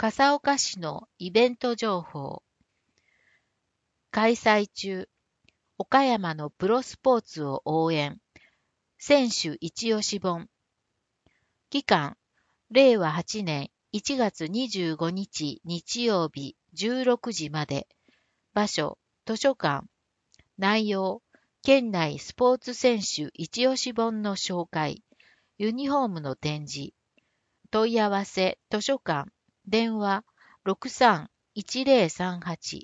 笠岡市のイベント情報。開催中、岡山のプロスポーツを応援。選手一押し本。期間、令和8年1月25日日曜日16時まで。場所、図書館。内容、県内スポーツ選手一押し本の紹介。ユニフォームの展示。問い合わせ、図書館。電話63-1038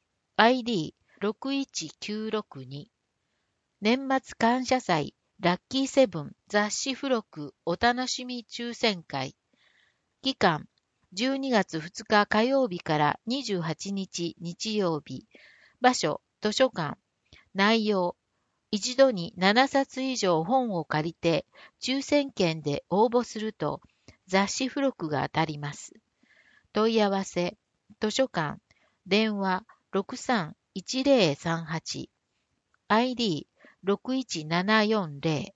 ID619662 年末感謝祭ラッキーセブン雑誌付録お楽しみ抽選会期間12月2日火曜日から28日日曜日場所図書館内容一度に7冊以上本を借りて抽選券で応募すると雑誌付録が当たります。問い合わせ、図書館、電話63-1038 ID61740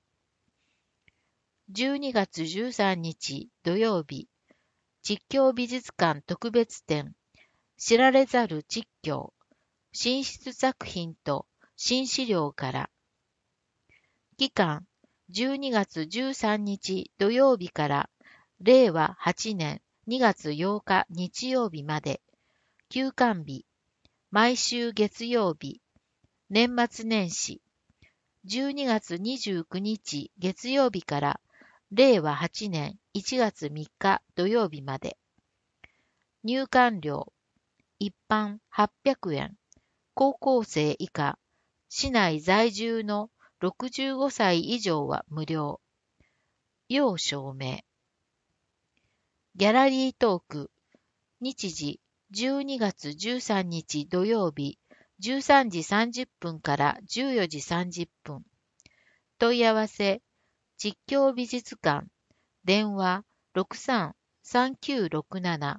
12月13日土曜日実況美術館特別展知られざる実況新出作品と新資料から期間12月13日土曜日から令和8年2月8日日曜日まで、休館日、毎週月曜日、年末年始、12月29日月曜日から令和8年1月3日土曜日まで、入館料、一般800円、高校生以下、市内在住の65歳以上は無料、要証明。ギャラリートーク、日時12月13日土曜日13時30分から14時30分。問い合わせ、実況美術館、電話63-3967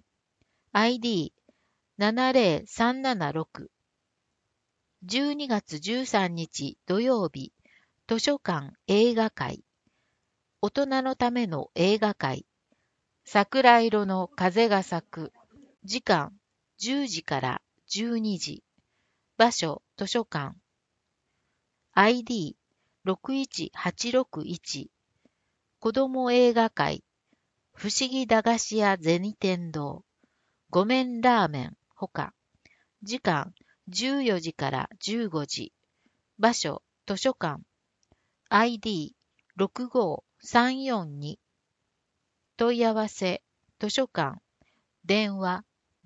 ID70376。12月13日土曜日、図書館映画会、大人のための映画会、桜色の風が咲く。時間10時から12時。場所図書館。ID61861。子供映画会。不思議駄菓子屋銭天堂。ごめんラーメンほか。時間14時から15時。場所図書館。ID65342。問い合わせ、図書館、電話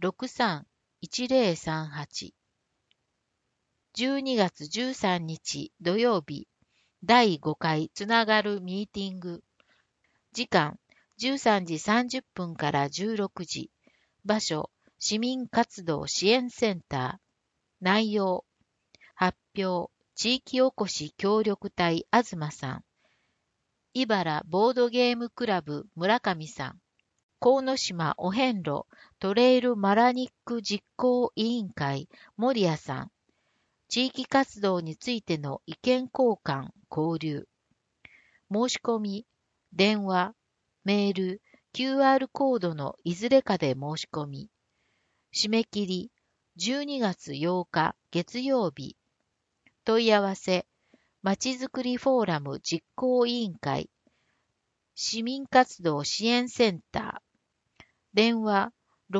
63-1038。12月13日土曜日、第5回つながるミーティング。時間13時30分から16時。場所、市民活動支援センター。内容、発表、地域おこし協力隊あずまさん。茨ボードゲームクラブ村上さん。鴻島お遍路トレイルマラニック実行委員会森谷さん。地域活動についての意見交換、交流。申し込み、電話、メール、QR コードのいずれかで申し込み。締め切り、12月8日月曜日。問い合わせ、まちづくりフォーラム実行委員会。市民活動支援センター。電話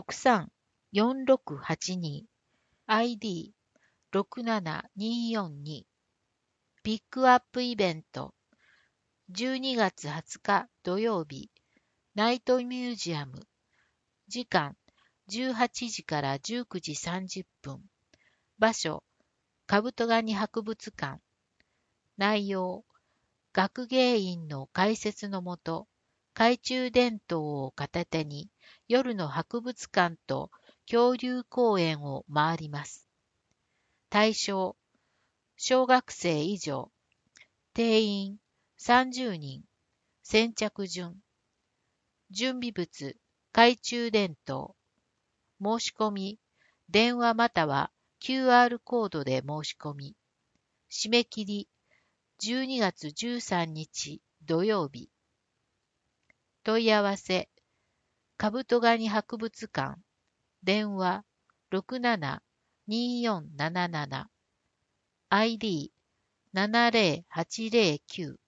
63-4682 ID67242 ピックアップイベント12月20日土曜日ナイトミュージアム時間18時から19時30分場所カブトガニ博物館内容学芸員の解説のもと懐中電灯を片手に夜の博物館と恐竜公園を回ります。対象、小学生以上、定員30人、先着順、準備物、懐中電灯、申し込み、電話または QR コードで申し込み、締め切り、12月13日土曜日。問い合わせカブトガニ博物館、電話67-2477、ID70809。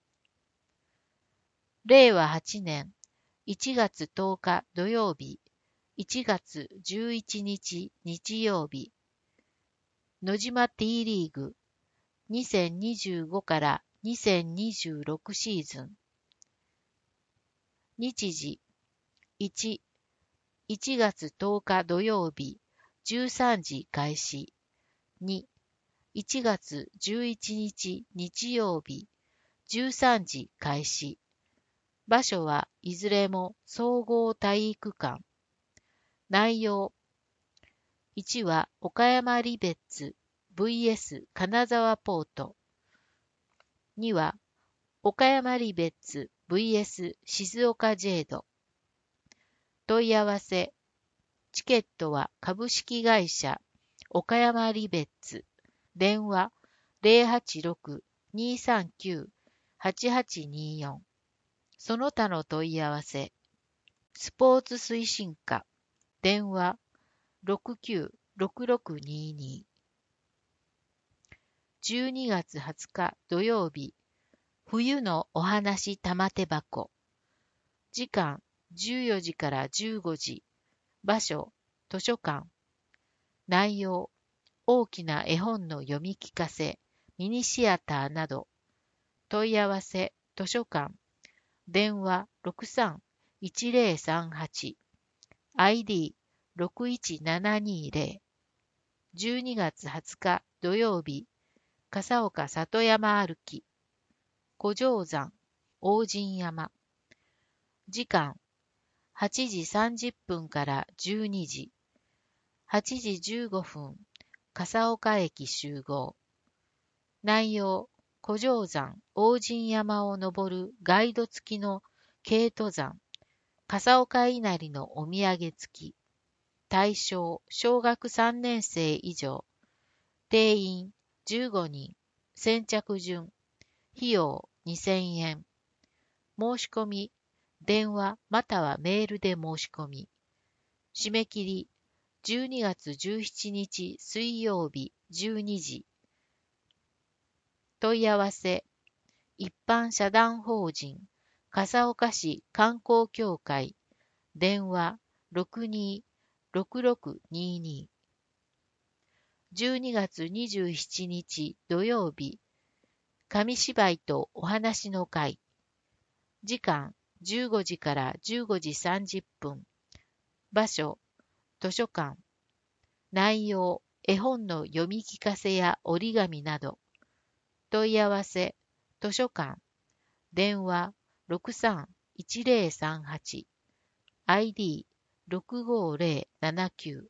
令和8年1月10日土曜日、1月11日日曜日、野島 T リーグ2025から2026シーズン。日時1、1月10日土曜日13時開始。2、1月11日日曜日13時開始。場所はいずれも総合体育館。内容1は岡山リベッツ vs 金沢ポート。2は岡山リベッツ vs 静岡ジェード。問い合わせ。チケットは株式会社岡山リベッツ。電話086-239-8824。その他の問い合わせ。スポーツ推進課。電話696622。12月20日土曜日。冬のお話玉手箱。時間14時から15時。場所図書館。内容大きな絵本の読み聞かせ、ミニシアターなど。問い合わせ図書館。電話63-1038。ID61720。12月20日土曜日。笠岡里山歩き。古城山、大神山。時間8時30分から12時。8時15分、笠岡駅集合。内容、古城山、大神山を登るガイド付きの軽登山。笠岡稲荷のお土産付き。対象、小学3年生以上。定員、15人。先着順。費用、2000円。申し込み、電話またはメールで申し込み。締め切り、12月17日水曜日12時。問い合わせ、一般社団法人、笠岡市観光協会、電話62-6622。12月27日土曜日、紙芝居とお話の会。時間15時から15時30分。場所、図書館。内容、絵本の読み聞かせや折り紙など。問い合わせ、図書館。電話63-1038。ID65079。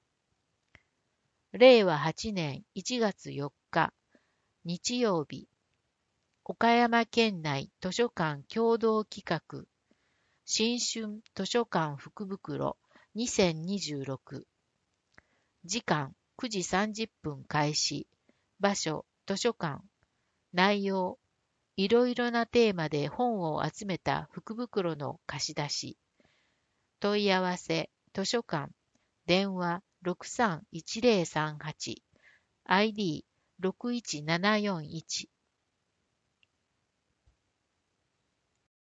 令和8年1月4日、日曜日。岡山県内図書館共同企画。新春図書館福袋2026。時間9時30分開始。場所図書館。内容いろいろなテーマで本を集めた福袋の貸し出し。問い合わせ図書館。電話63-1038。ID61741。